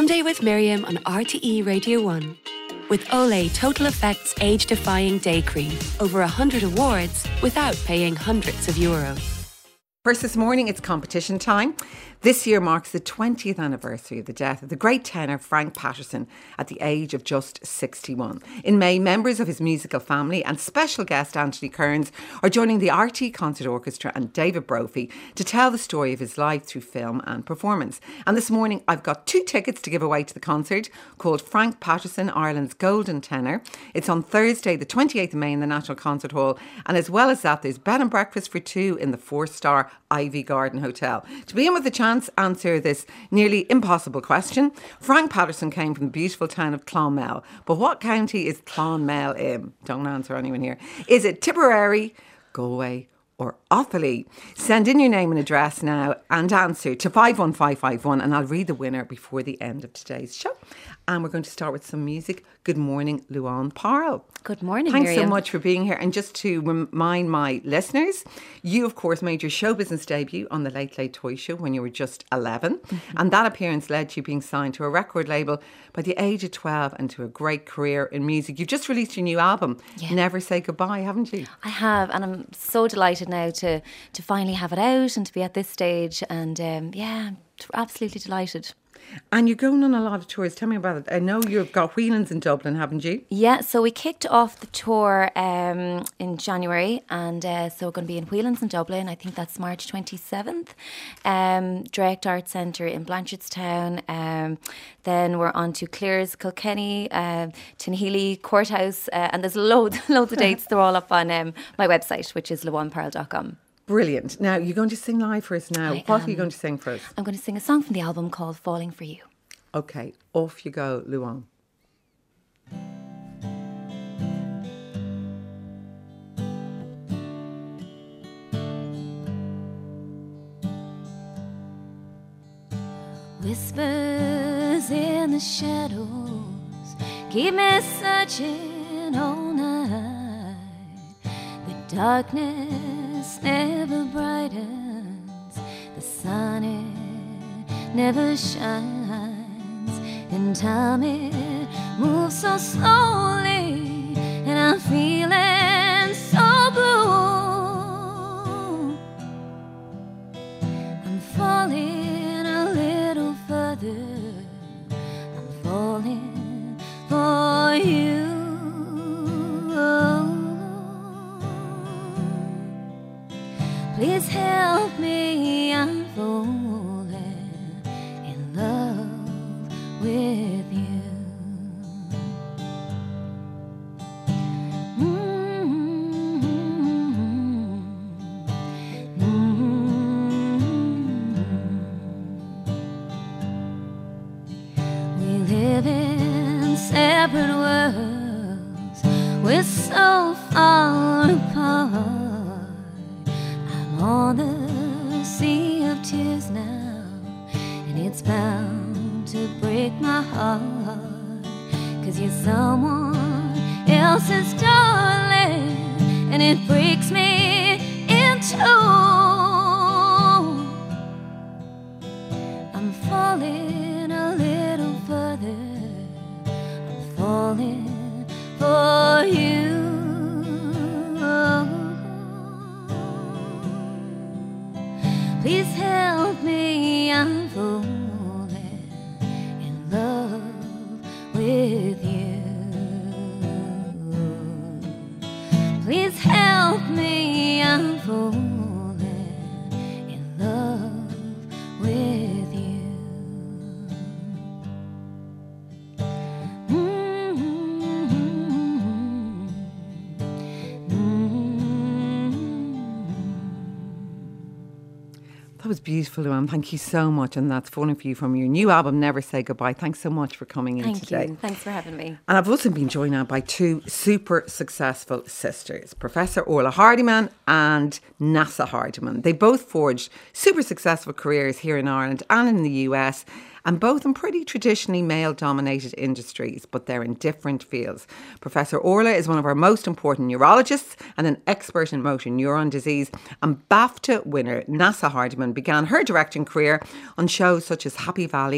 Sunday with Miriam on RTE Radio 1. With Olay Total Effects Age-Defying Day Cream. Over 100 awards without paying hundreds of euros. First this morning, it's competition time. This year marks the 20th anniversary of the death of the great tenor Frank Patterson at the age of just 61. In May, members of his musical family and special guest Anthony Kearns are joining the RTE Concert Orchestra and David Brophy to tell the story of his life through film and performance. And this morning, I've got 2 tickets to give away to the concert called Frank Patterson, Ireland's Golden Tenor. It's on Thursday, the 28th of May in the National Concert Hall. And as well as that, there's bed and breakfast for 2 in the 4-star Ivy Garden Hotel. To begin with the chance, answer this nearly impossible question. Frank Patterson came from the beautiful town of Clonmel. But what county is Clonmel in? Don't answer anyone here. Is it Tipperary, Galway or Offaly? Send in your name and address now and answer to 51551 and I'll read the winner before the end of today's show. And we're going to start with some music. Good morning, Luan Parle. Good morning, Thanks Miriam. so much for being here. And just to remind my listeners, you, of course, made your show business debut on the Late Late Toy Show when you were just 11. Mm-hmm. And that appearance led to you being signed to a record label by the age of 12 and to a great career in music. You've just released your new album, Never Say Goodbye, haven't you? I have, and I'm so delighted now to finally have it out and to be at this stage. And I'm absolutely delighted. And you're going on a lot of tours. Tell me about it. I know you've got Whelan's in Dublin, haven't you? Yeah, so we kicked off the tour in January, and so we're going to be in Whelan's in Dublin. I think that's March 27th. Direct Arts Centre in Blanchardstown. Then we're on to Clears, Kilkenny, Tinhealy, Courthouse, and there's loads of dates. They're all up on my website, which is luanparle.com. Brilliant. Now, you're going to sing live for us now. What are you going to sing for us? I'm going to sing a song from the album called Falling For You. Okay, off you go, Luan. Whispers in the shadows keep me searching all night. The darkness never brightens, the sun it never shines, and time it moves so slowly, and I'm feeling so blue. I'm falling a little further, I'm falling for you. Please help me, I'm falling in love with you. We live in separate worlds, we're so far apart. On the sea of tears now, and it's bound to break my heart, 'cause you're someone else's darling, and it breaks me in two. I'm falling a little further, I'm falling for you. Please help me, I'm falling in love with you. Please help me, I'm falling in love with you. That was beautiful, Luan. Thank you so much. And that's Falling For You from your new album, Never Say Goodbye. Thanks so much for coming in today. Thank you. Thanks for having me. And I've also been joined now by 2 super successful sisters, Professor Orla Hardiman and Neasa Hardiman. They both forged super successful careers here in Ireland and in the US, and both in pretty traditionally male-dominated industries, but they're in different fields. Professor Orla is one of our most important neurologists and an expert in motor neuron disease, and BAFTA winner Neasa Hardiman began her directing career on shows such as Happy Valley,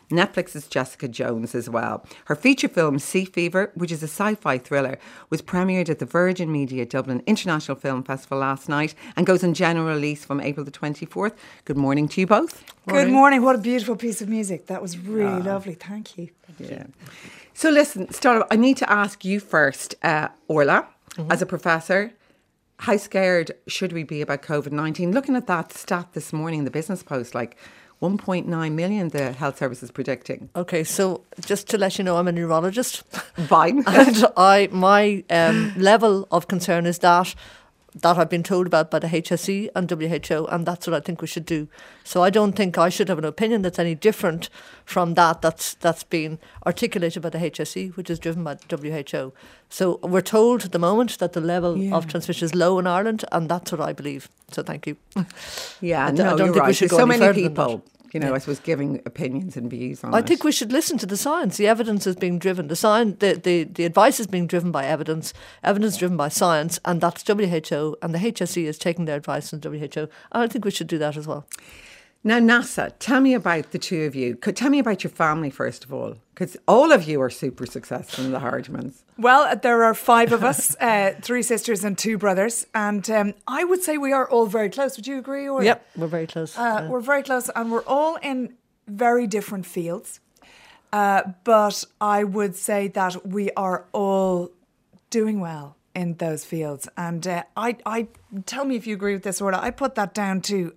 Netflix's Jessica Jones as well. Her feature film, Sea Fever, which is a sci-fi thriller, was premiered at the Virgin Media Dublin International Film Festival last night and goes on general release from April the 24th. Good morning to you both. Good morning. What a beautiful piece of music. That was really lovely. Thank you. Thank you. So listen, start off, I need to ask you first, Orla, as a professor, how scared should we be about COVID-19? Looking at that stat this morning in the Business Post, like 1.9 million the health service is predicting. Okay, so just to let you know, I'm a neurologist. Fine. And my level of concern is that I've been told about by the HSE and WHO, and that's what I think we should do. So I don't think I should have an opinion that's any different from that's been articulated by the HSE, which is driven by the WHO. So we're told at the moment that the level of transmission is low in Ireland, and that's what I believe. So thank you. Yeah, I no, don't you're think right. we should There's go so any many further than people, that. I suppose, giving opinions and views on it. I think we should listen to the science. The evidence is being driven. The advice is being driven by evidence driven by science, and that's WHO, and the HSE is taking their advice from WHO. And I think we should do that as well. Now, NASA, tell me about the two of you. Tell me about your family, first of all, because all of you are super successful in the Hardmans. Well, there are 5 of us, 3 sisters and 2 brothers. And I would say we are all very close. Would you agree? Or? Yep, we're very close. We're very close, and we're all in very different fields. But I would say that we are all doing well in those fields. And I tell me if you agree with this, Orla. I put that down to...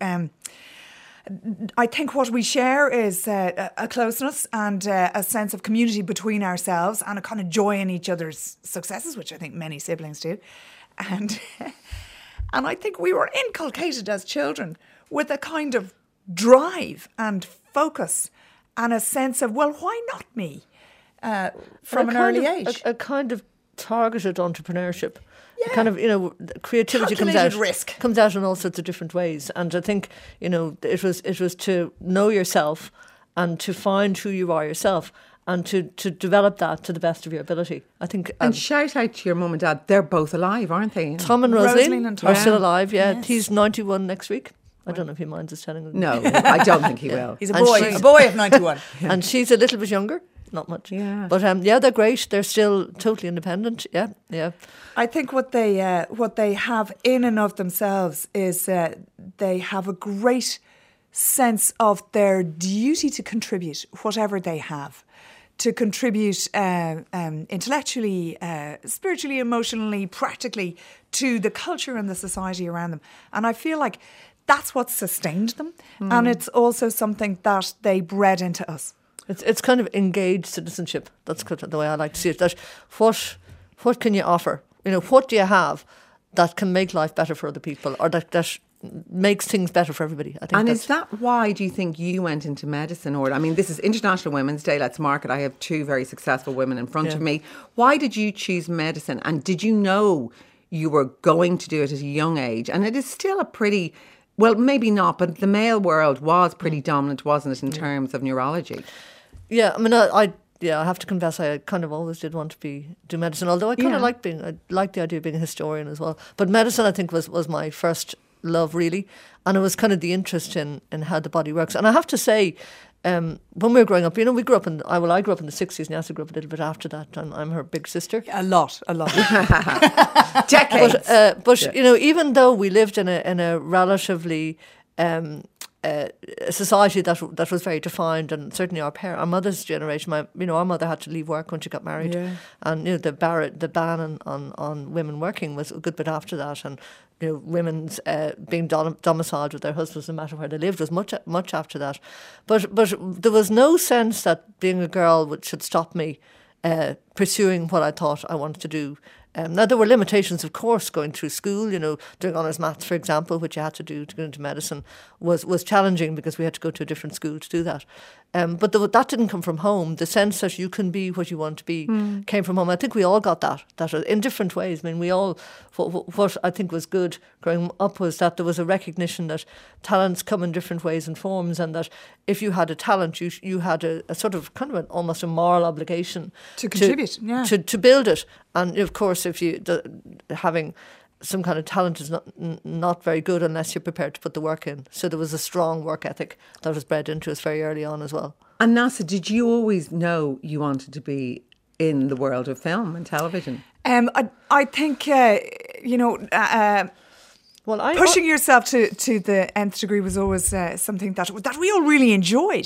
I think what we share is a closeness and a sense of community between ourselves and a kind of joy in each other's successes, which I think many siblings do. And I think we were inculcated as children with a kind of drive and focus and a sense of, well, why not me? From an early age. A kind of targeted entrepreneurship. Yeah. Kind of, creativity risk comes out in all sorts of different ways. And I think, it was to know yourself and to find who you are yourself and to develop that to the best of your ability. I think. And shout out to your mum and dad. They're both alive, aren't they? Tom and Rosaleen are still alive, yeah. Yes. He's 91 next week. I don't know if he minds us telling them. No, I don't think he will. He's a boy of 91. And she's a little bit younger. Not much. Yeah. But they're great. They're still totally independent. Yeah. I think what they have in and of themselves is they have a great sense of their duty to contribute whatever they have, to contribute intellectually, spiritually, emotionally, practically to the culture and the society around them. And I feel like that's what sustained them. And it's also something that they bred into us. It's kind of engaged citizenship. That's the way I like to see it. That what can you offer? What do you have that can make life better for other people, or that makes things better for everybody? I think. And is that why do you think you went into medicine? Or, I mean, this is International Women's Day. Let's mark it. I have 2 very successful women in front of me. Why did you choose medicine? And did you know you were going to do it at a young age? And it is still a pretty... Well, maybe not, but the male world was pretty dominant, wasn't it, in terms of neurology? Yeah, I mean, I have to confess, I kind of always did want to do medicine, although I kind of liked the idea of being a historian as well. But medicine, I think, was my first love, really. And it was kind of the interest in how the body works. And I have to say, when we were growing up, we grew up I grew up in the 60s, and Yasa grew up a little bit after that. I'm her big sister. A lot. Decades. But even though we lived in a relatively... a society that was very defined, and certainly our mother's generation, our mother had to leave work when she got married, and the ban on women working was a good bit after that, and women's being domiciled with their husbands no matter where they lived was much after that, but there was no sense that being a girl should stop me pursuing what I thought I wanted to do. Now, there were limitations, of course, going through school, doing honours maths, for example, which you had to do to go into medicine, was challenging because we had to go to a different school to do that. But that didn't come from home. The sense that you can be what you want to be came from home. I think we all got that in different ways. I mean, we all, what I think was good growing up was that there was a recognition that talents come in different ways and forms, and that if you had a talent, you had a sort of kind of almost a moral obligation to contribute, to build it. And of course, if having some kind of talent is not very good unless you're prepared to put the work in. So there was a strong work ethic that was bred into us very early on as well. And Neasa, did you always know you wanted to be in the world of film and television? I think, pushing yourself to the nth degree was always something that we all really enjoyed.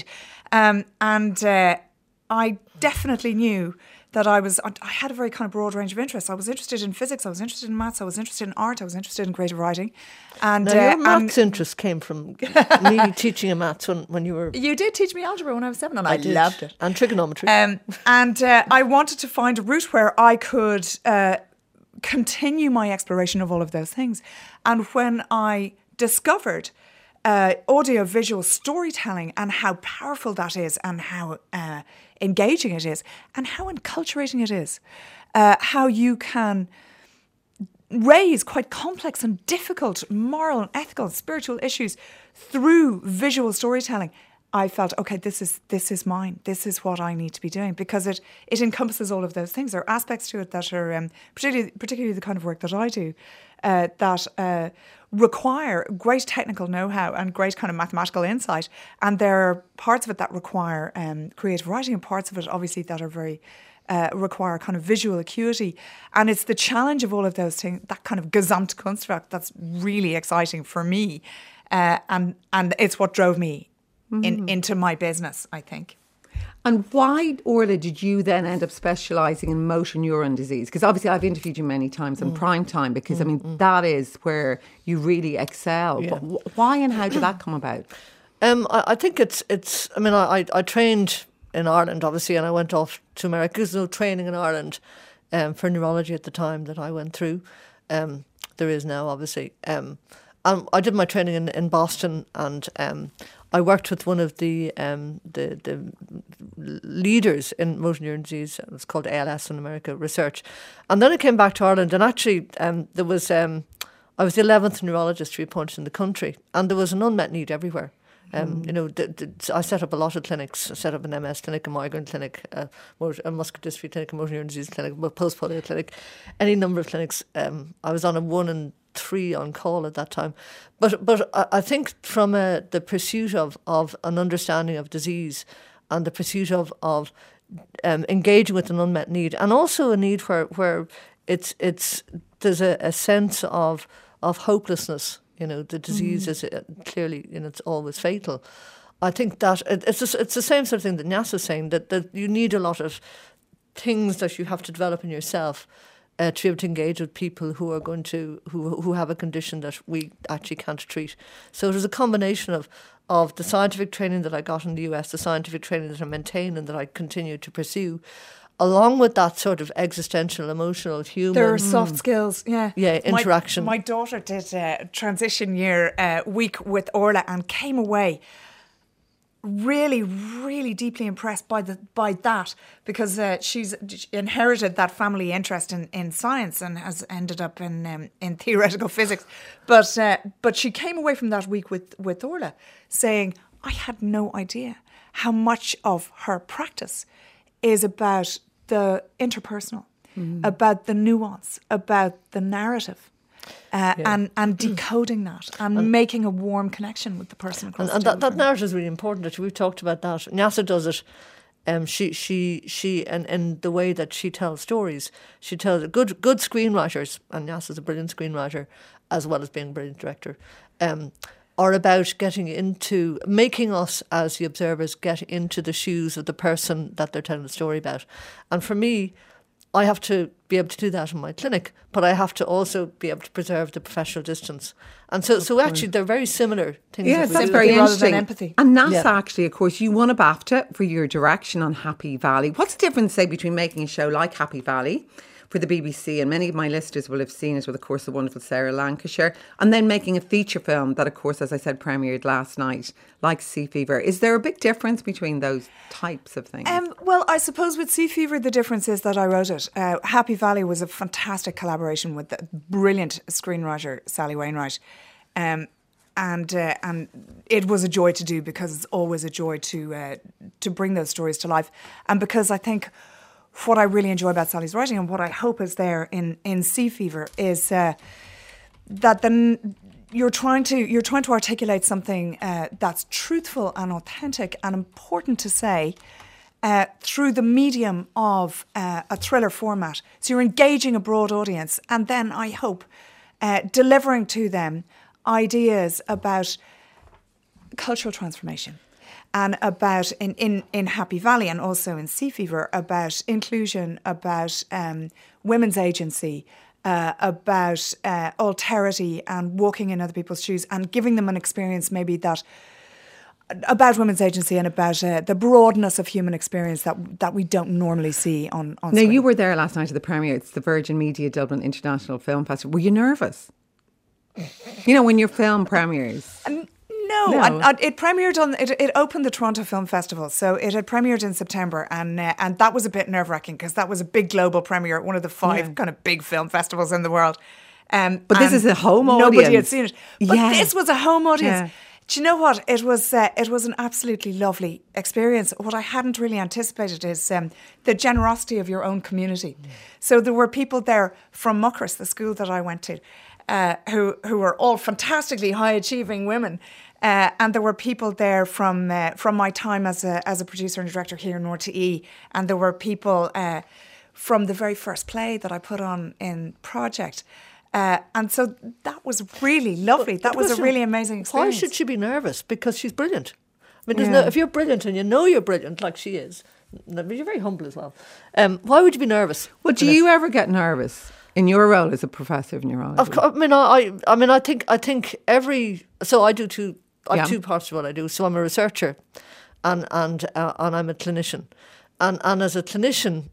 I definitely knew that I had a very kind of broad range of interests. I was interested in physics, I was interested in maths, I was interested in art, I was interested in creative writing. And now, your maths interest came from me teaching you maths when you were... You did teach me algebra when I was 7 and I loved it. And trigonometry. I wanted to find a route where I could continue my exploration of all of those things. And when I discovered audio-visual storytelling and how powerful that is and how engaging it is and how enculturating it is, how you can raise quite complex and difficult moral and ethical and spiritual issues through visual storytelling, I felt, okay, this is mine. This is what I need to be doing, because it encompasses all of those things. There are aspects to it that are, particularly the kind of work that I do, that require great technical know-how and great kind of mathematical insight. And there are parts of it that require creative writing, and parts of it, obviously, that are very require kind of visual acuity. And it's the challenge of all of those things, that kind of Gesamtkunstwerk, that's really exciting for me. And it's what drove me into my business, I think. And why, Orla, did you then end up specialising in motor neuron disease? Because obviously I've interviewed you many times on prime time, because I mean that is where you really excel. Yeah. Why and how did that come about? I think it's. I mean, I trained in Ireland, obviously, and I went off to America. There's no training in Ireland for neurology at the time that I went through. There is now, obviously. I did my training in Boston, and I worked with one of the leaders in motor neuron disease. It was called ALS in America, research. And then I came back to Ireland, and actually there was I was the 11th neurologist to be appointed in the country, and there was an unmet need everywhere. I set up a lot of clinics. I set up an MS clinic, a migraine clinic, a muscular dystrophy clinic, a motor neuron disease clinic, a post-polio clinic, any number of clinics. I was on a 1 and 3 on call at that time. But I think from the pursuit of an understanding of disease and the pursuit of engaging with an unmet need, and also a need where there's a sense of hopelessness. You know, the disease is clearly, it's always fatal. I think that it's the same sort of thing that Neasa's saying, that you need a lot of things that you have to develop in yourself to be able to engage with people who are going to who have a condition that we actually can't treat. So there's a combination of the scientific training that I got in the US, the scientific training that I maintain and that I continue to pursue, along with that sort of existential, emotional, human... There are soft skills, yeah. Yeah, interaction. My daughter did a transition year week with Orla and came away really, really deeply impressed by that, because she's inherited that family interest in science and has ended up in theoretical physics. But she came away from that week with Orla saying, I had no idea how much of her practice is about the interpersonal, about the nuance, about the narrative, and decoding that and making a warm connection with the person across the table. That narrative is really important. Actually, we've talked about that. Neasa does it. She and the way that she tells stories, she tells good screenwriters, and Neasa's a brilliant screenwriter as well as being a brilliant director. Are about making us as the observers get into the shoes of the person that they're telling the story about. And for me, I have to be able to do that in my clinic, but I have to also be able to preserve the professional distance. And so actually they're very similar things. Yes, that's very interesting. Empathy. And Neasa, actually, of course, you won a BAFTA for your direction on Happy Valley. What's the difference, say, between making a show like Happy Valley for the BBC, and many of my listeners will have seen it with, of course, the wonderful Sarah Lancashire, and then making a feature film that, of course, as I said, premiered last night, like Sea Fever? Is there a big difference between those types of things? Well, I suppose with Sea Fever, the difference is that I wrote it. Happy Valley was a fantastic collaboration with the brilliant screenwriter Sally Wainwright. And it was a joy to do, because it's always a joy to bring those stories to life. And because I think what I really enjoy about Sally's writing, and what I hope is there in Sea Fever, is that you're trying to articulate something that's truthful and authentic and important to say through the medium of a thriller format. So you're engaging a broad audience, and then I hope delivering to them ideas about cultural transformation. And about, in Happy Valley and also in Sea Fever, about inclusion, about women's agency, about alterity and walking in other people's shoes, and giving them an experience maybe that, about women's agency and about the broadness of human experience that we don't normally see on Now, screen. you were there last night at the premiere. It's the Virgin Media Dublin International Film Festival. Were you nervous? You know, when your film premieres. No. And it premiered it opened the Toronto Film Festival, so it had premiered in September, and that was a bit nerve-wracking because that was a big global premiere at one of the 5 kind of big film festivals in the world. But this is a home audience. Nobody had seen it. But this was a home audience. Yeah. Do you know what? It was an absolutely lovely experience. What I hadn't really anticipated is the generosity of your own community. So there were people there from Muckers, the school that I went to, who were all fantastically high-achieving women. And there were people there from my time as a producer and director here in RTE, and there were people from the very first play that I put on in Project. And so that was really lovely. That was a really amazing experience. Why should she be nervous? Because she's brilliant. I mean, if you're brilliant and you know you're brilliant, like she is, but you're very humble as well. Why would you be nervous? Well, do you ever get nervous in your role as a professor of neurology? Of course, I think every. So I do two. I have 2 parts of what I do. So I'm a researcher, and I'm a clinician, and as a clinician,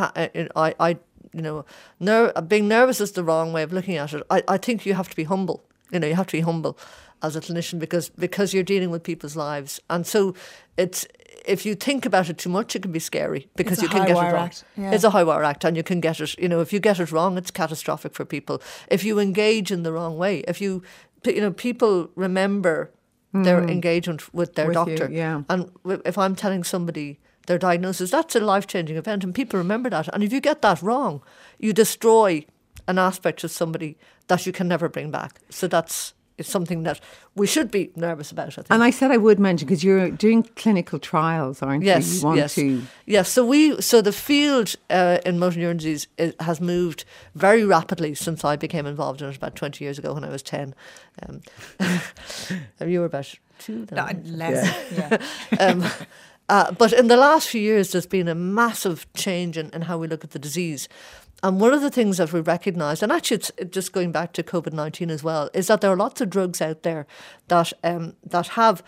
being nervous is the wrong way of looking at it. I think you have to be humble. You have to be humble as a clinician because you're dealing with people's lives, and so if you think about it too much, it can be scary because you can get it wrong. Yeah. It's a high wire act, and you can get it. If you get it wrong, it's catastrophic for people. If you engage in the wrong way, people remember their engagement with their doctor. And if I'm telling somebody their diagnosis, that's a life-changing event, and people remember that. And if you get that wrong, you destroy an aspect of somebody that you can never bring back. So it's something that we should be nervous about, I think. And I said I would mention, because you're doing clinical trials, aren't you? Yes, Yes, so the field in motor neuron disease has moved very rapidly since I became involved in it about 20 years ago when I was 10. You were about 2 then? Less, but in the last few years, there's been a massive change in how we look at the disease. And one of the things that we recognised, and actually it's just going back to COVID-19 as well, is that there are lots of drugs out there that have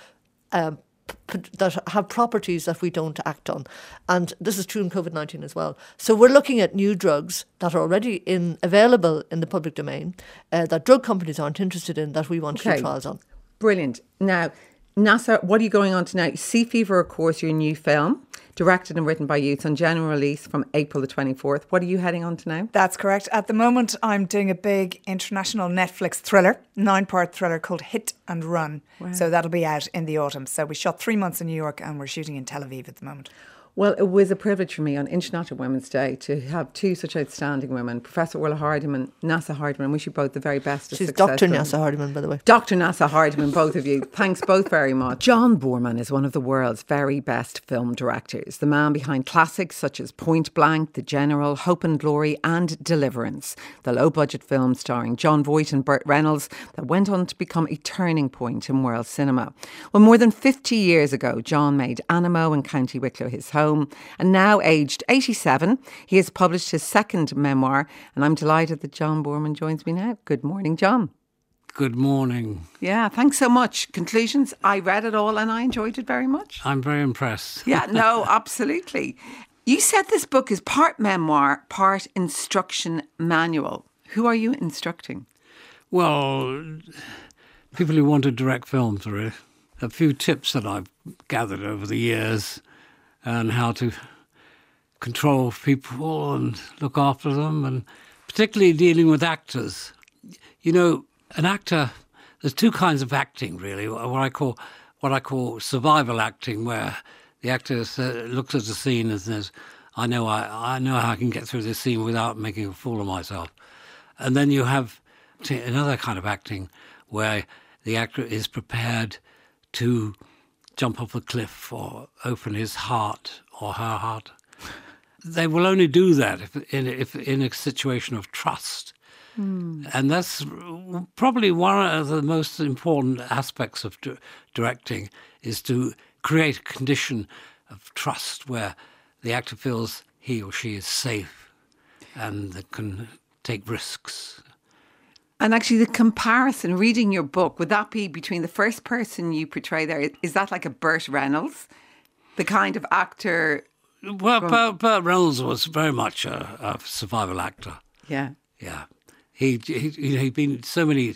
properties that we don't act on. And this is true in COVID-19 as well. So we're looking at new drugs that are already available in the public domain, that drug companies aren't interested in, that we want to do trials on. Brilliant. Now, NASA, what are you going on to now? Sea Fever, of course, your new film, directed and written by you. It's on general release from April the 24th. What are you heading on to now? That's correct. At the moment, I'm doing a big international Netflix thriller, 9-part thriller called Hit and Run. Wow. So that'll be out in the autumn. So we shot 3 months in New York and we're shooting in Tel Aviv at the moment. Well, it was a privilege for me on International Women's Day to have 2 such outstanding women, Professor Orla Hardiman, Neasa Hardiman. Wish you both the very best of She's success. Dr. Neasa Hardiman, by the way. Dr. Neasa Hardiman, both of you. Thanks both very much. John Boorman is one of the world's very best film directors, the man behind classics such as Point Blank, The General, Hope and Glory and Deliverance, the low-budget film starring Jon Voight and Burt Reynolds that went on to become a turning point in world cinema. Well, more than 50 years ago, John made Animo in County Wicklow his home, and now aged 87, he has published his second memoir, and I'm delighted that John Boorman joins me now. Good morning, John. Good morning. Yeah, thanks so much. Conclusions, I read it all and I enjoyed it very much. I'm very impressed. Yeah, no, absolutely. You said this book is part memoir, part instruction manual. Who are you instructing? Well, people who want to direct films, really. A few tips that I've gathered over the years and how to control people and look after them, and particularly dealing with actors. You know, an actor, there's 2 kinds of acting, really. What I call survival acting, where the actor looks at the scene and says, I know how I can get through this scene without making a fool of myself. And then you have another kind of acting where the actor is prepared to jump off a cliff or open his heart or her heart. They will only do that if in a situation of trust. And that's probably one of the most important aspects of directing, is to create a condition of trust where the actor feels he or she is safe and they can take risks. And actually the comparison, reading your book, would that be between the first person you portray there? Is that like a Burt Reynolds, the kind of actor? Well, Burt Reynolds was very much a survival actor. Yeah. Yeah. He'd been in so many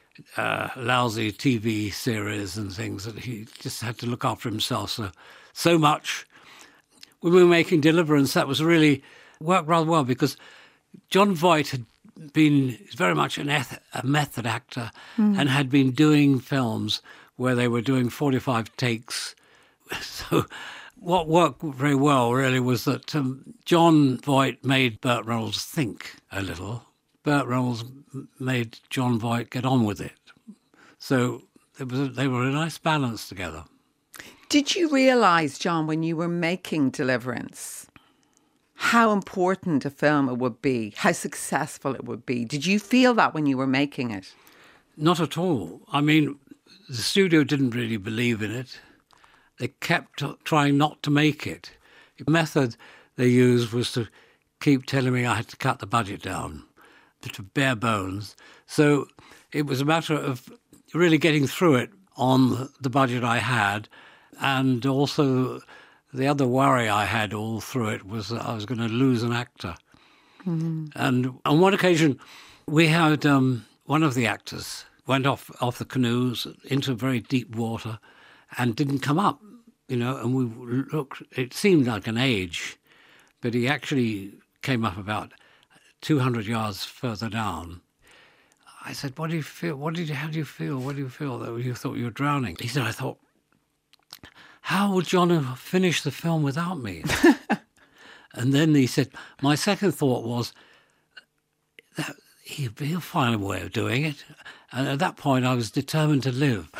lousy TV series and things that he just had to look after himself so much. When we were making Deliverance, that was really worked rather well, because Jon Voight had been very much a method actor and had been doing films where they were doing 45 takes. So what worked very well really was that Jon Voight made Burt Reynolds think a little. Burt Reynolds made Jon Voight get on with it. So they were a nice balance together. Did you realise, John, when you were making Deliverance, how important a film it would be, how successful it would be? Did you feel that when you were making it? Not at all. I mean, the studio didn't really believe in it. They kept trying not to make it. The method they used was to keep telling me I had to cut the budget down to bare bones. So it was a matter of really getting through it on the budget I had. And also the other worry I had all through it was that I was going to lose an actor. And on one occasion, we had one of the actors went off the canoes into very deep water and didn't come up, and we looked, it seemed like an age, but he actually came up about 200 yards further down. I said, "What do you feel? How do you feel? What do you feel that you thought you were drowning?" He said, "I thought, how would John have finished the film without me?" And then he said, "My second thought was that he'll find a way of doing it." And at that point, I was determined to live.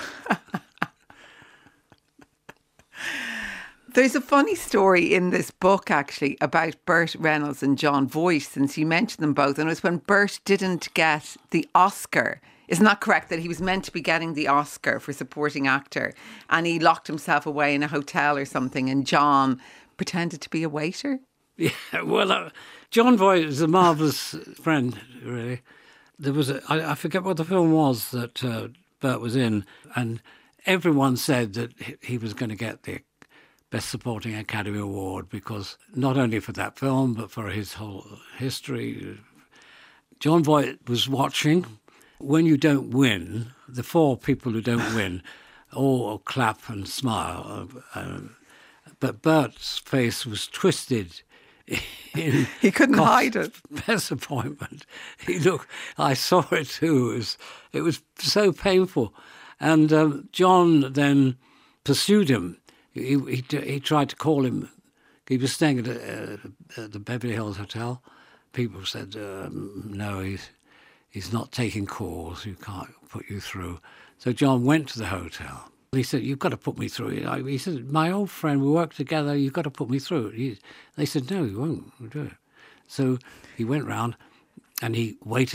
There's a funny story in this book, actually, about Burt Reynolds and Jon Voight, since you mentioned them both. And it was when Burt didn't get the Oscar. Isn't that correct? That he was meant to be getting the Oscar for supporting actor, and he locked himself away in a hotel or something, and John pretended to be a waiter? Yeah, well, Jon Voight is a marvellous friend, really. There was I forget what the film was that Burt was in, and everyone said that he was going to get the Best Supporting Academy Award, because not only for that film, but for his whole history. Jon Voight was watching. When you don't win, the four people who don't win all clap and smile. But Bert's face was twisted. He couldn't hide it. Disappointment. I saw it too. It was so painful. And John then pursued him. He tried to call him. He was staying at the Beverly Hills Hotel. People said, no, he's not taking calls. You can't put you through. So John went to the hotel. He said, "You've got to put me through." He said, "My old friend, we work together. You've got to put me through." They said, "No, you won't. We'll do it." So he went round, and he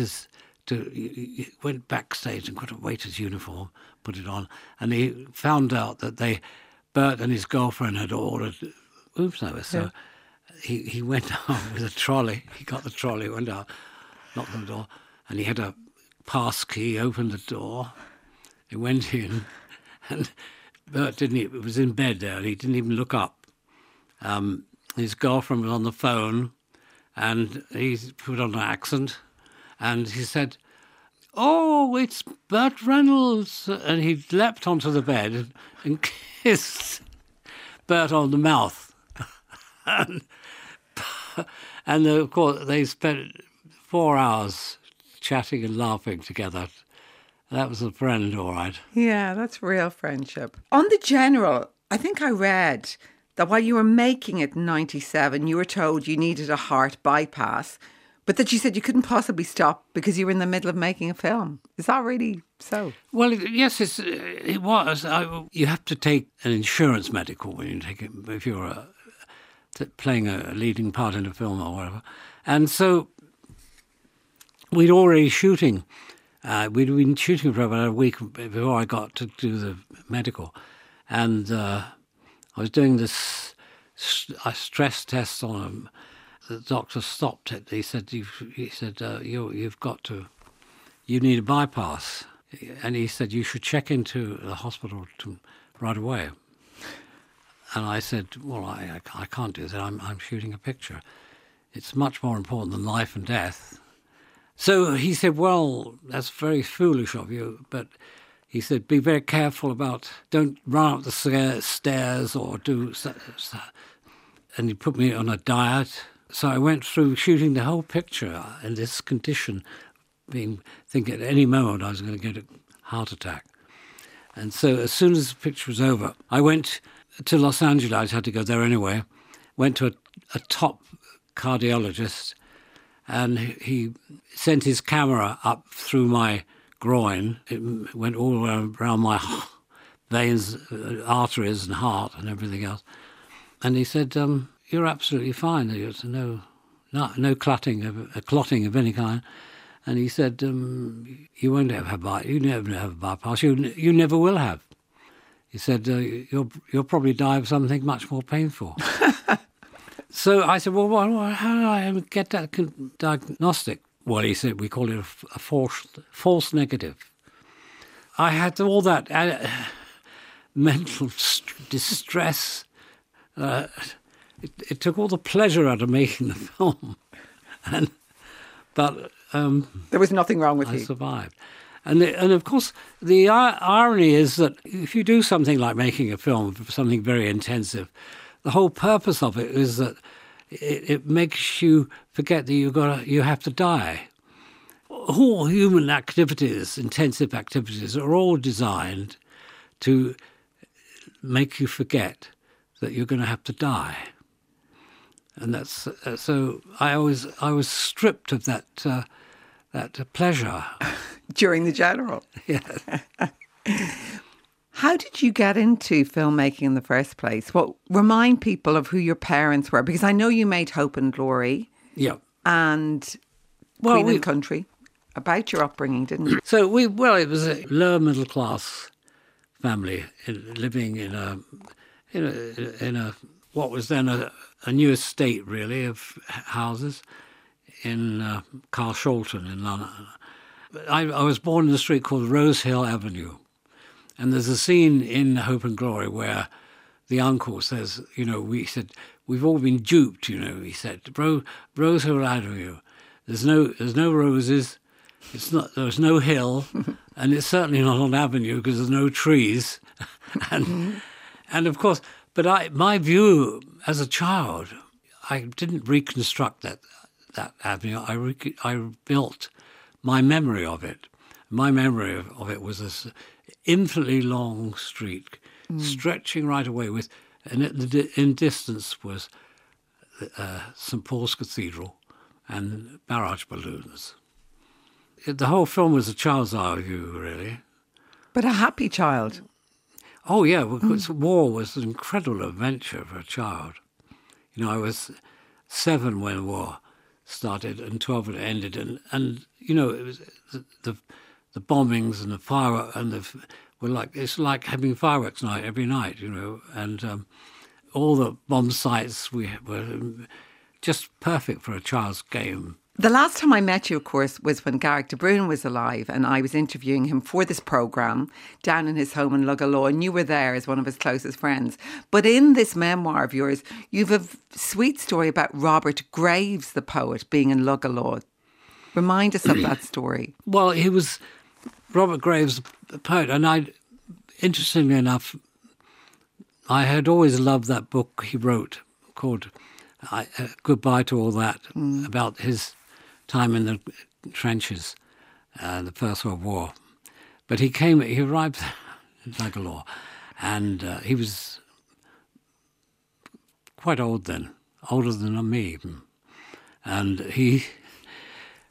went backstage and got a waiter's uniform, put it on, and he found out that Burt and his girlfriend had ordered room service. So he went out with a trolley. He got the trolley, went out, knocked on the door, and he had a pass key, opened the door. He went in, and Burt was in bed there, and he didn't even look up. His girlfriend was on the phone, and he put on an accent, and he said, "Oh, it's Burt Reynolds." And he leapt onto the bed and kissed Burt on the mouth. And of course, they spent 4 hours chatting and laughing together. That was a friend, all right. Yeah, that's real friendship. On the general, I think I read that while you were making it in 97, you were told you needed a heart bypass, But that you said you couldn't possibly stop because you were in the middle of making a film. Is that really so? Well, yes, it was. You have to take an insurance medical when you take it, if you're playing a leading part in a film or whatever. And so we'd already shooting. We'd been shooting for about a week before I got to do the medical. And I was doing this stress test on him. The doctor stopped it. He said, you've got to, you need a bypass. And he said, you should check into the hospital right away. And I said, well, I can't do that. I'm shooting a picture. It's much more important than life and death. So he said, well, that's very foolish of you. But he said, be very careful don't run up the stairs or do... And he put me on a diet. So I went through shooting the whole picture in this condition, thinking at any moment I was going to get a heart attack. And so as soon as the picture was over, I went to Los Angeles. I had to go there anyway. Went to a top cardiologist, and he sent his camera up through my groin. It went all around my veins, arteries and heart and everything else. And he said, you're absolutely fine. There's no clotting of any kind. And he said, you won't you never have a bypass. You never will have. He said, you'll probably die of something much more painful. So I said, well, how do I get that diagnostic? Well, he said, we call it a false negative. I had all that mental distress. It took all the pleasure out of making the film. But there was nothing wrong with you. I survived. And of course, the irony is that if you do something like making a film, something very intensive, the whole purpose of it is that it makes you forget that you have to die. All human activities, intensive activities, are all designed to make you forget that you're going to have to die. And that's so. I was stripped of that pleasure during the general. Yes. How did you get into filmmaking in the first place? Well, remind people of who your parents were, because I know you made Hope and Glory. Yeah. And Queen and Country. About your upbringing, didn't you? So it was a lower middle class family living in a what was then a new estate, really, of houses in Carshalton in London. I was born in a street called Rose Hill Avenue, and there's a scene in Hope and Glory where the uncle says, we've all been duped, he said, Rose Hill Avenue, there's no roses, there's no hill, and it's certainly not an avenue because there's no trees, and of course. But my view as a child, I didn't reconstruct that avenue. I built my memory of it. My memory of it was this infinitely long street, stretching right away and in distance was St. Paul's Cathedral and barrage balloons. The whole film was a child's eye view, really. But a happy child. Oh, yeah, because war was an incredible adventure for a child. I was 7 when the war started and 12 when it ended. And it was the bombings and the fireworks, and it's like having fireworks night every night, and all the bomb sites were just perfect for a child's game. The last time I met you, of course, was when Garrick De Bruyne was alive, and I was interviewing him for this programme down in his home in Luggalaw, and you were there as one of his closest friends. But in this memoir of yours, you've a sweet story about Robert Graves, the poet, being in Luggalaw. Remind us of that story. Well, he was Robert Graves, the poet, and interestingly enough, I had always loved that book he wrote called Goodbye to All That, about his time in the trenches, the First World War. But he arrived in Luggalaw, and he was quite old then, older than me even. And he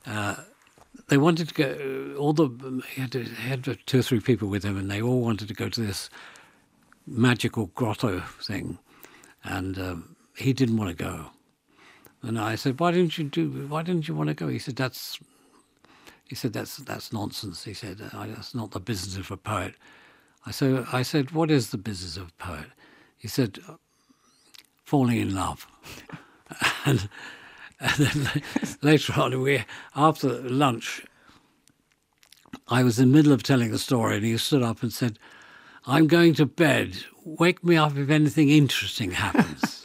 they wanted to go. He had 2 or 3 people with him, and they all wanted to go to this magical grotto thing, and he didn't want to go. And I said, "Why didn't you want to go?" He said, "That's nonsense." He said, "That's not the business of a poet." I said, "What is the business of a poet?" He said, "Falling in love." and then later on, after lunch, I was in the middle of telling the story, and he stood up and said, "I'm going to bed. Wake me up if anything interesting happens."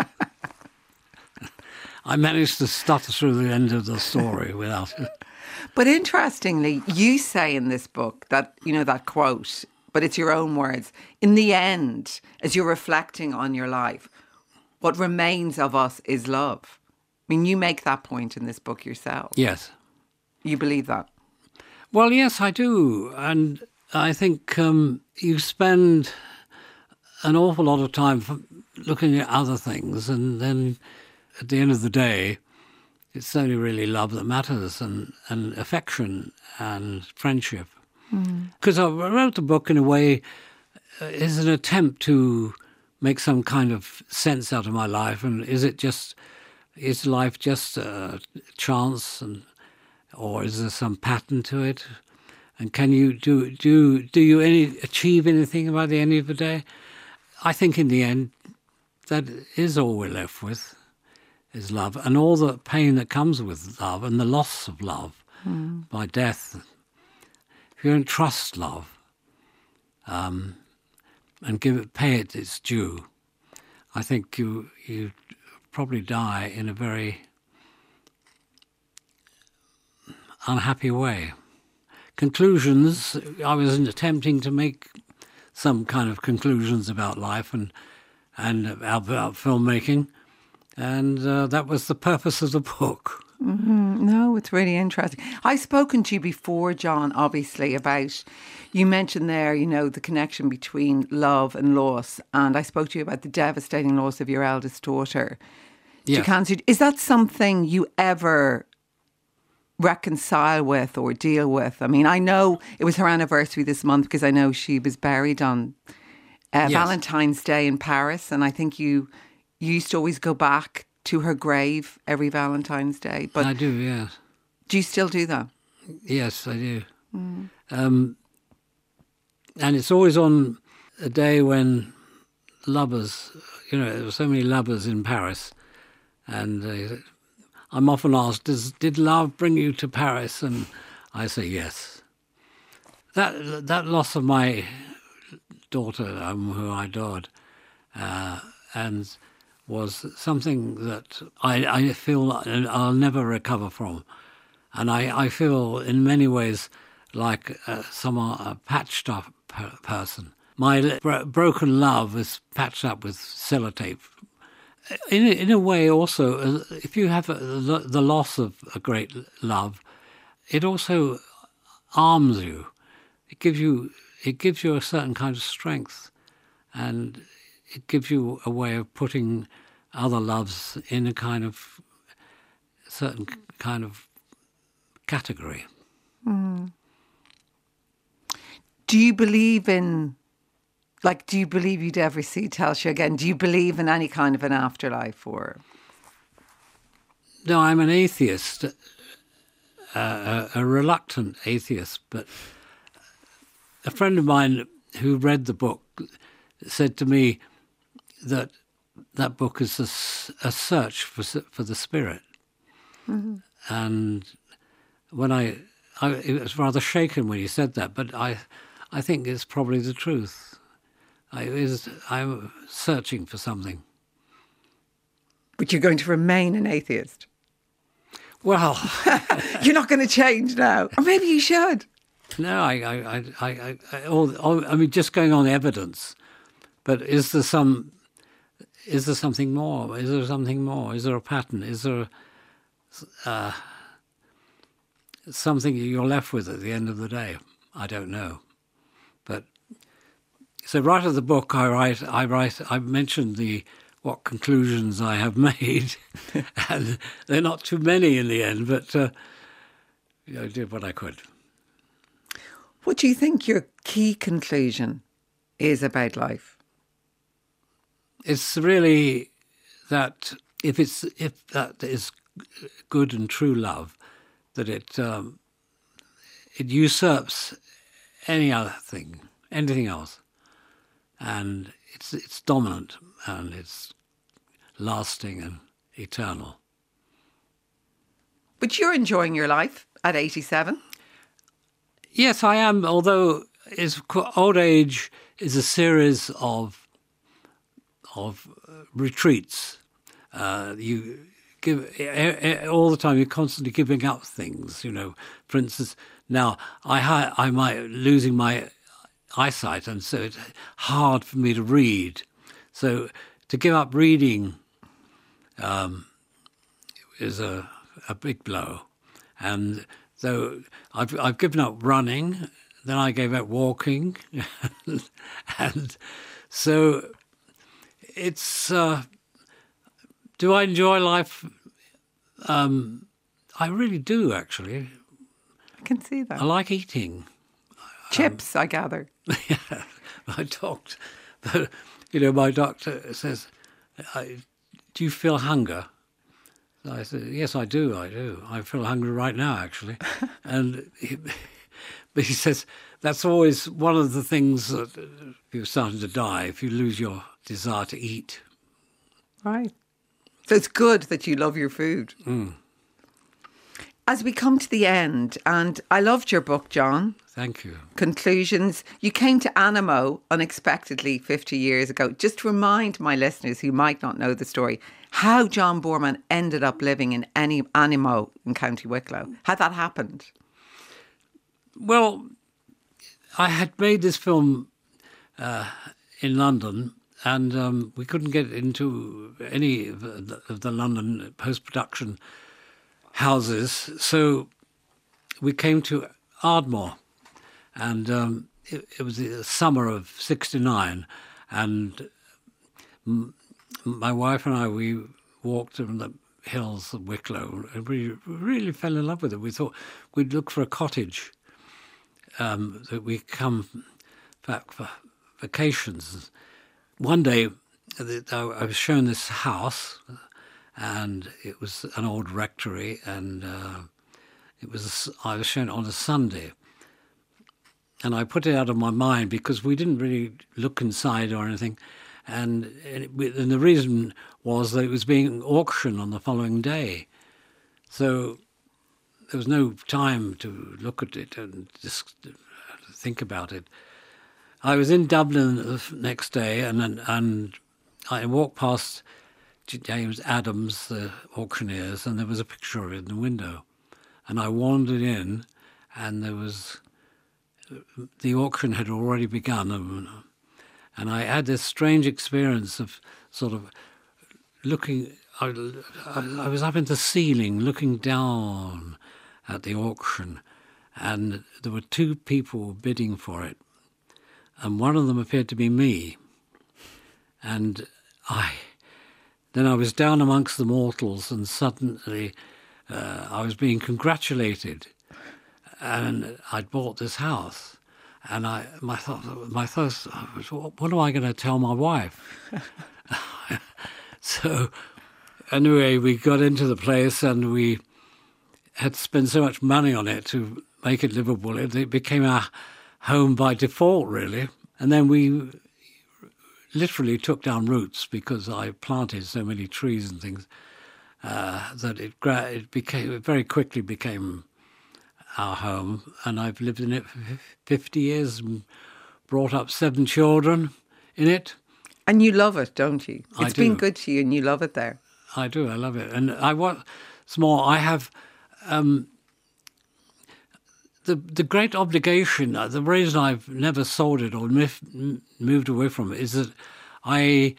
I managed to stutter through the end of the story without it. But interestingly, you say in this book that, that quote, but it's your own words. In the end, as you're reflecting on your life, what remains of us is love. I mean, you make that point in this book yourself. Yes. You believe that? Well, yes, I do. And I think you spend an awful lot of time looking at other things, and then at the end of the day, it's only really love that matters, and affection and friendship. Because I wrote the book in a way as an attempt to make some kind of sense out of my life, and is life just a chance, or is there some pattern to it? And can you achieve anything by the end of the day? I think in the end, that is all we're left with, is love, and all the pain that comes with love, and the loss of love by death. If you don't trust love, and pay it its due, I think you probably die in a very unhappy way. Conclusions, I was attempting to make some kind of conclusions about life and about filmmaking, and that was the purpose of the book. Mm-hmm. No, it's really interesting. I've spoken to you before, John, obviously, about, you mentioned there, the connection between love and loss, and I spoke to you about the devastating loss of your eldest daughter to cancer. Is that something you ever reconcile with or deal with? I mean, I know it was her anniversary this month, because I know she was buried on Valentine's Day in Paris, and I think you used to always go back to her grave every Valentine's Day. But I do, yes. Do you still do that? Yes, I do. And it's always on a day when lovers, there were so many lovers in Paris, and I'm often asked, did love bring you to Paris? And I say yes. That loss of my daughter, who I adored, and was something that I feel I'll never recover from. And I feel in many ways like a patched up person. My broken love is patched up with sellotape. In a way also, if you have the loss of a great love, it also arms you. It gives you a certain kind of strength, and it gives you a way of putting other loves in a kind of certain kind of category. Do you believe you'd ever see Telsha again? Do you believe in any kind of an afterlife, or? No, I'm an atheist, a reluctant atheist, but a friend of mine who read the book said to me that book is a search for the spirit. And when I was rather shaken when he said that, but I think it's probably the truth. I'm searching for something. But you're going to remain an atheist? Well, you're not going to change now, or maybe you should. No, I mean, just going on evidence. But is there something more? Is there something more? Is there a pattern? Is there something you're left with at the end of the day? I don't know. But so right at the book, I mentioned what conclusions I have made, and they're not too many in the end. But I did what I could. What do you think your key conclusion is about life? It's really that if that is good and true love, that it usurps anything else, and it's dominant and it's lasting and eternal. But you're enjoying your life at 87. Yes, I am. Although old age is a series of retreats. You give all the time. You're constantly giving up things. For instance, now I might losing my eyesight, and so it's hard for me to read. So to give up reading is a big blow, and so I've given up running. Then I gave up walking, and so it's. Do I enjoy life? I really do, actually. I can see that. I like eating. Chips, I gather. Yeah, my doctor says, "Do you feel hunger?" I said, "Yes, I do. I feel hungry right now, actually." But he says that's always one of the things that if you're starting to die, if you lose your desire to eat. Right. So it's good that you love your food. Mm. As we come to the end, and I loved your book, John. Thank you. Conclusions. You came to Animo unexpectedly 50 years ago. Just to remind my listeners who might not know the story, how John Boorman ended up living in Animo in County Wicklow. How that happened. Well, I had made this film in London, and we couldn't get into any of the London post-production houses, so we came to Ardmore, and it was the summer of '69, and my wife and I, we walked in the hills of Wicklow, and we really fell in love with it. We thought we'd look for a cottage, that we come back for vacations. One day I was shown this house, and it was an old rectory, and I was shown it on a Sunday. And I put it out of my mind because we didn't really look inside or anything. And the reason was that it was being auctioned on the following day. So there was no time to look at it and just think about it. I was in Dublin the next day, and I walked past James Adams, the auctioneers, and there was a picture of it in the window. And I wandered in, and the auction had already begun, and I had this strange experience of sort of looking. I was up in the ceiling, looking down at the auction, and there were two people bidding for it, and one of them appeared to be me, and then I was down amongst the mortals, and suddenly I was being congratulated, and I'd bought this house, and my thought was, what am I going to tell my wife? So anyway, we got into the place, and we had spent so much money on it to make it livable. It became our home by default, really. And then we literally took down roots because I planted so many trees and things that it very quickly became our home. And I've lived in it for 50 years and brought up 7 children in it. And you love it, don't you? It's do. been good to you, and you love it there. I do. I love it. And what's more, I have the great obligation. The reason I've never sold it or moved away from it is that I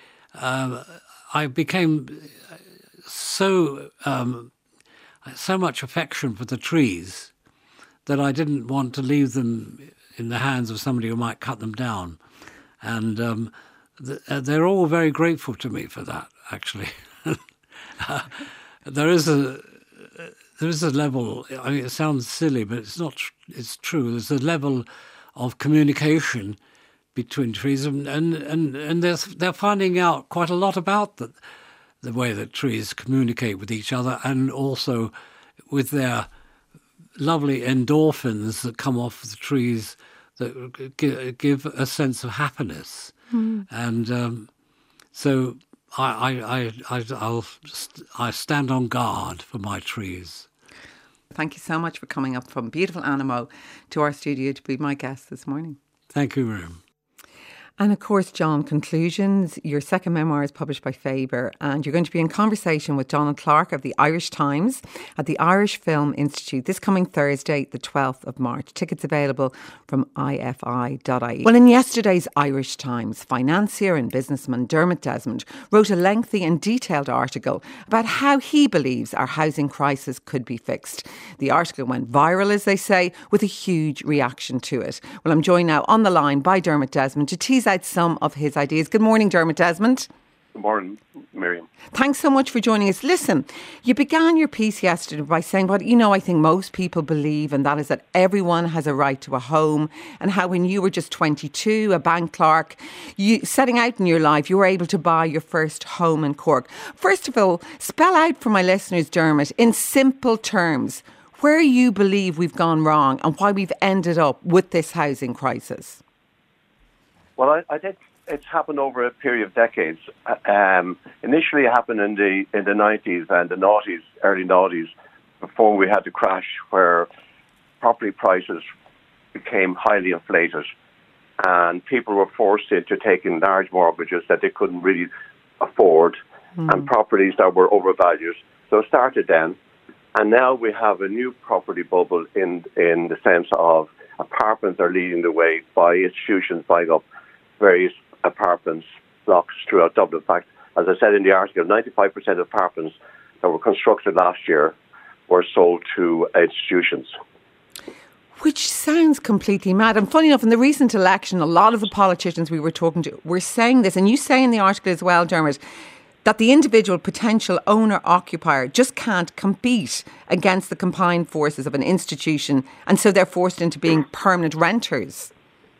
became so much affection for the trees that I didn't want to leave them in the hands of somebody who might cut them down, and they're all very grateful to me for that. Actually, there is a level, I mean, it sounds silly, but it's not, it's true. There's a level of communication between trees, and they're finding out quite a lot about the way that trees communicate with each other, and also with their lovely endorphins that come off the trees that give a sense of happiness. And so I stand on guard for my trees. Thank you so much for coming up from beautiful Animo to our studio to be my guest this morning. Thank you, Miriam. And of course, John, Conclusions, your second memoir is published by Faber, and you're going to be in conversation with Donald Clarke of the Irish Times at the Irish Film Institute this coming Thursday, the 12th of March. Tickets available from ifi.ie. Well, in yesterday's Irish Times, financier and businessman Dermot Desmond wrote a lengthy and detailed article about how he believes our housing crisis could be fixed. The article went viral, as they say, with a huge reaction to it. Well, I'm joined now on the line by Dermot Desmond to tease out some of his ideas. Good morning, Dermot Desmond. Good morning, Miriam. Thanks so much for joining us. Listen, you began your piece yesterday by saying what, I think most people believe, and that is that everyone has a right to a home, and how when you were just 22, a bank clerk, setting out in your life, you were able to buy your first home in Cork. First of all, spell out for my listeners, Dermot, in simple terms, where you believe we've gone wrong and why we've ended up with this housing crisis. Well, I think it's happened over a period of decades. Initially, it happened in the 90s and the noughties, early noughties, before we had the crash where property prices became highly inflated and people were forced into taking large mortgages that they couldn't really afford and properties that were overvalued. So it started then. And now we have a new property bubble in the sense of apartments are leading the way by institutions buying up various apartments blocks throughout Dublin. In fact, as I said in the article, 95% of apartments that were constructed last year were sold to institutions. Which sounds completely mad. And funny enough, in the recent election, a lot of the politicians we were talking to were saying this, and you say in the article as well, Dermot, that the individual potential owner-occupier just can't compete against the combined forces of an institution, and so they're forced into being permanent renters.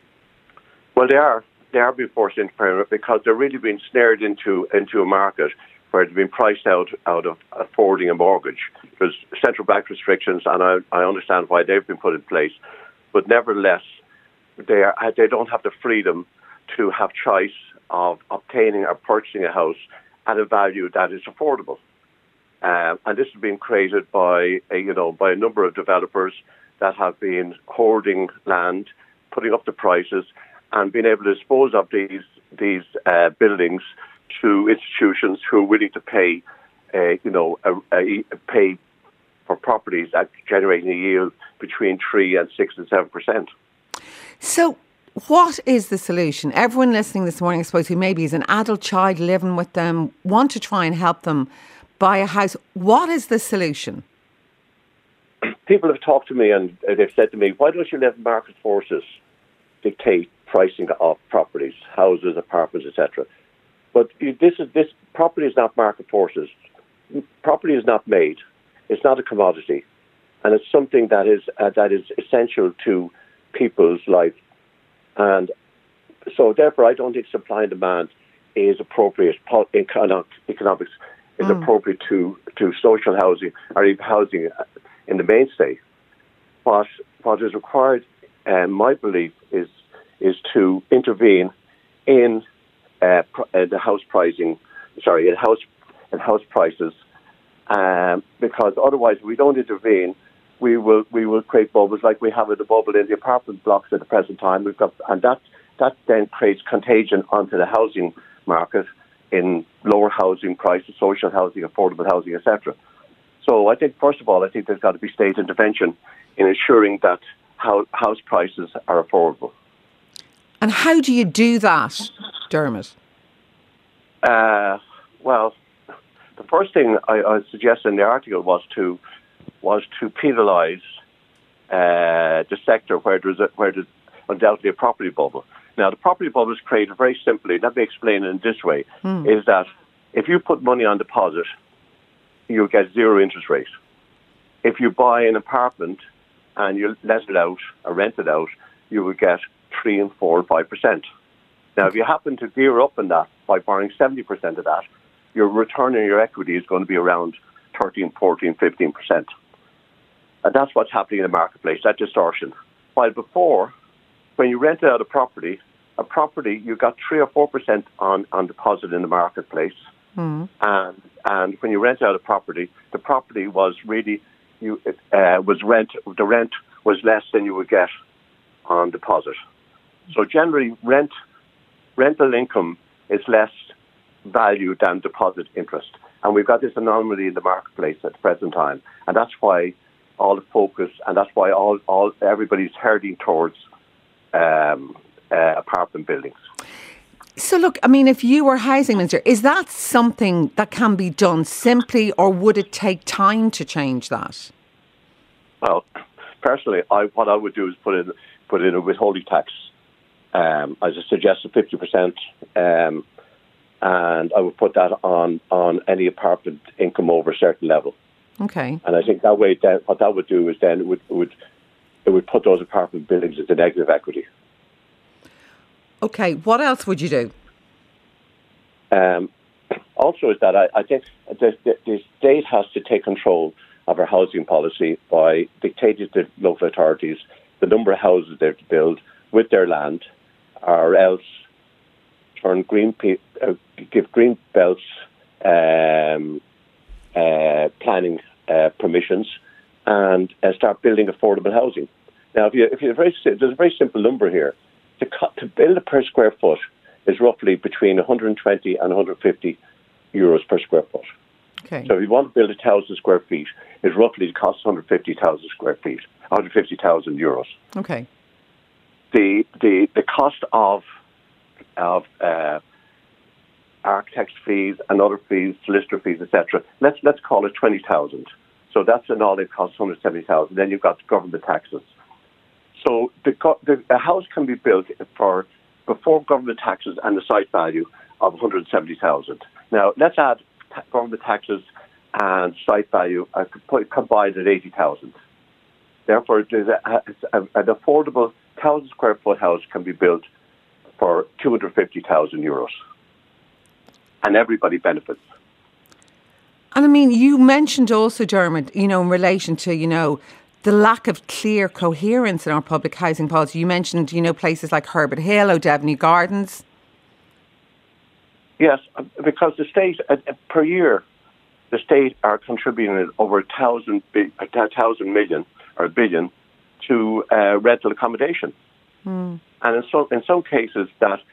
Well, they are. They are being forced into permanent because they're really being snared into a market where they've been priced out of affording a mortgage. There's central bank restrictions, and I understand why they've been put in place. But nevertheless, they don't have the freedom to have choice of obtaining or purchasing a house at a value that is affordable. And this has been created by a number of developers that have been hoarding land, putting up the prices, and being able to dispose of these buildings to institutions who are willing to pay, pay for properties that generating a yield between 3 and 6 and 7%. So, what is the solution? Everyone listening this morning, I suppose, who maybe is an adult child living with them, want to try and help them buy a house. What is the solution? People have talked to me and they've said to me, "Why don't you let market forces dictate pricing of properties, houses, apartments, etc." But this property is not market forces. Property is not made. It's not a commodity, and it's something that is essential to people's life. And so, therefore, I don't think supply and demand is appropriate. Economics is appropriate to social housing or even housing in the mainstay. What is required, my belief, is to intervene in the house pricing. In house prices, because otherwise, if we don't intervene, we will create bubbles like we have in the bubble in the apartment blocks at the present time. And that then creates contagion onto the housing market in lower housing prices, social housing, affordable housing, etc. So I think, first of all, there's got to be state intervention in ensuring that house prices are affordable. And how do you do that, Dermot? Well, the first thing I suggest in the article was to penalise the sector where there's undoubtedly a property bubble. Now, the property bubble is created very simply. Let me explain it in this way: is that if you put money on deposit, you'll get zero interest rate. if you buy an apartment and you let it out or rent it out, you would get 3 and 4 and 5%. Now, if you happen to gear up in that by borrowing 70% of that, your return on your equity is going to be around 13, 14, 15%. And that's what's happening in the marketplace, that distortion. While before, when you rented out a property, you got 3 or 4% on deposit in the marketplace. And when you rent out a property, the property was really, the rent was less than you would get on deposit. So generally, rental income is less value than deposit interest. And we've got this anomaly in the marketplace at the present time. And that's why all the focus, and that's why everybody's herding towards apartment buildings. So look, I mean, if you were housing minister, is that something that can be done simply, or would it take time to change that? Well, personally, what I would do is put in a withholding tax. I just suggested 50%, and I would put that on any apartment income over a certain level. Okay. And I think that way, what that would do is then it would put those apartment buildings into negative equity. Okay. What else would you do? Also, is that I think the state has to take control of our housing policy by dictating to local authorities the number of houses they're to build with their land, or else give green belts planning permissions and start building affordable housing. Now, there's a very simple number here. To build a per square foot is roughly between 120 and 150 euros per square foot. Okay. So if you want to build 1,000 square feet, it roughly costs 150,000 square feet, 150,000 euros. Okay. The cost of architect's fees and other fees, solicitor fees, etc. Let's call it 20,000. So that's an all-in cost, 170,000. Then you've got the government taxes. So the house can be built for before government taxes and the site value of 170,000. Now let's add government taxes and site value combined at 80,000. Therefore, an affordable 1,000 square foot house can be built for 250,000 euros, and everybody benefits. And I mean, you mentioned also, Dermot, in relation to, the lack of clear coherence in our public housing policy. You mentioned, places like Herbert Hill, O'Devney Gardens. Yes, because the state, per year, the state are contributing over 1,000 million or billion to rental accommodation. And in some cases,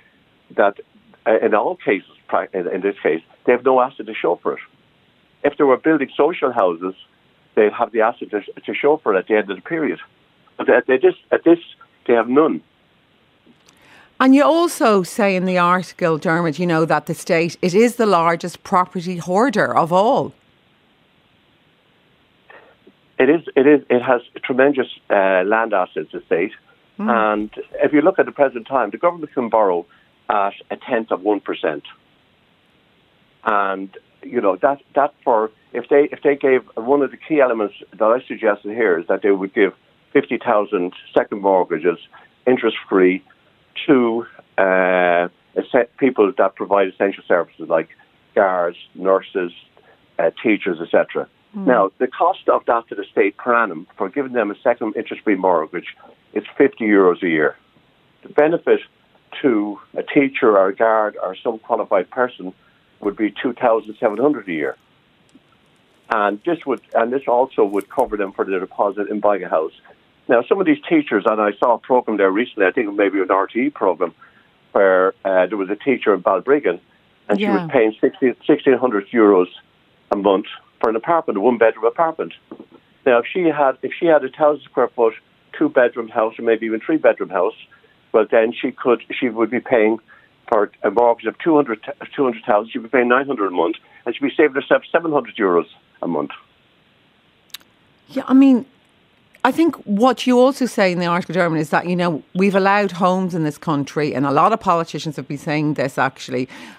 in all cases, in this case, they have no asset to show for it. If they were building social houses, they'd have the asset to show for it at the end of the period. But at this, they have none. And you also say in the article, Dermot, that the state, it is the largest property hoarder of all. It is. It has tremendous land assets, the state. And if you look at the present time, the government can borrow at 0.1%. And that for if they gave, one of the key elements that I suggested here is that they would give 50,000 second mortgages interest free to people that provide essential services like guards, nurses, teachers, etc. Now, the cost of that to the state per annum for giving them a second interest-free mortgage is 50 euros a year. The benefit to a teacher or a guard or some qualified person would be 2,700 a year. And this also would cover them for their deposit in buying a house. Now, some of these teachers, and I saw a program there recently, I think maybe an RTE program, where there was a teacher in Balbriggan, and she was paying 1,600 euros a month for an apartment, a one-bedroom apartment. Now, if she had a 1,000 square foot, 2-bedroom house, or maybe even 3-bedroom house, well, then she would be paying for a mortgage of 200,000. She'd be paying 900 a month, and she'd be saving herself 700 euros a month. Yeah, I mean, I think what you also say in the article, Dermot, is that, we've allowed homes in this country, and a lot of politicians have been saying this actually,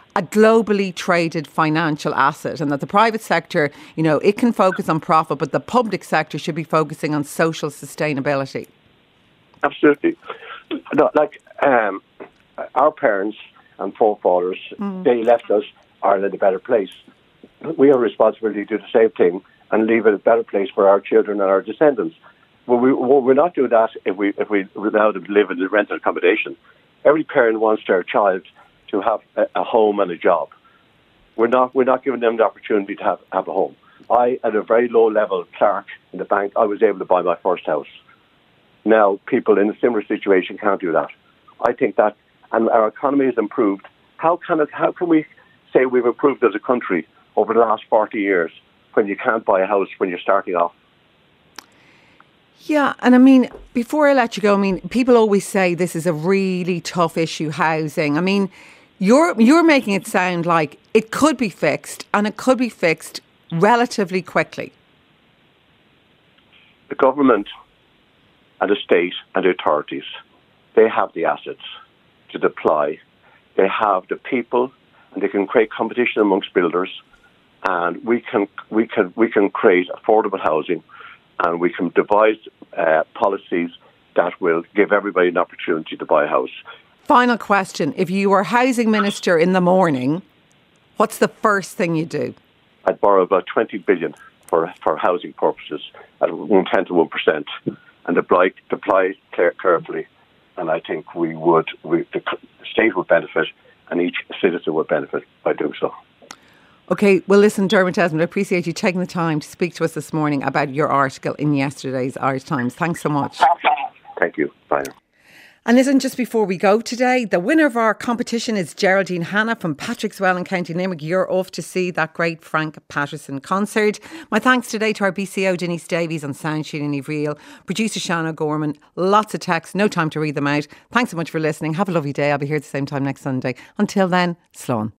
a globally traded financial asset, and that the private sector, it can focus on profit, but the public sector should be focusing on social sustainability? Absolutely. No, our parents and forefathers, they left us Ireland a better place. We have a responsibility to do the same thing and leave it a better place for our children and our descendants. We're not doing that if we allow them to live in the rental accommodation. Every parent wants their child to have a home and a job. We're not giving them the opportunity to have a home. I, at a very low level clerk in the bank, I was able to buy my first house. Now, people in a similar situation can't do that. I think that, and our economy has improved. How can we say we've improved as a country over the last 40 years when you can't buy a house when you're starting off? Yeah, and before I let you go, people always say this is a really tough issue, housing. You're making it sound like it could be fixed, and it could be fixed relatively quickly. The government and the state and the authorities, they have the assets to deploy. They have the people, and they can create competition amongst builders, and we can create affordable housing, and we can devise policies that will give everybody an opportunity to buy a house. Final question. If you were housing minister in the morning, what's the first thing you do? I'd borrow about 20 billion for housing purposes at 1/10 to 1%, and deploy carefully. And I think the state would benefit, and each citizen would benefit by doing so. Okay, well listen, Dermot Desmond, I appreciate you taking the time to speak to us this morning about your article in yesterday's Irish Times. Thanks so much. Thank you. Bye now. And listen, just before we go today, the winner of our competition is Geraldine Hanna from Patrickswell in County Limerick. You're off to see that great Frank Patterson concert. My thanks today to our BCO Denise Davies on sound, Sheena Nivreel, producer Sean O'Gorman. Lots of texts, no time to read them out. Thanks so much for listening. Have a lovely day. I'll be here at the same time next Sunday. Until then, slán.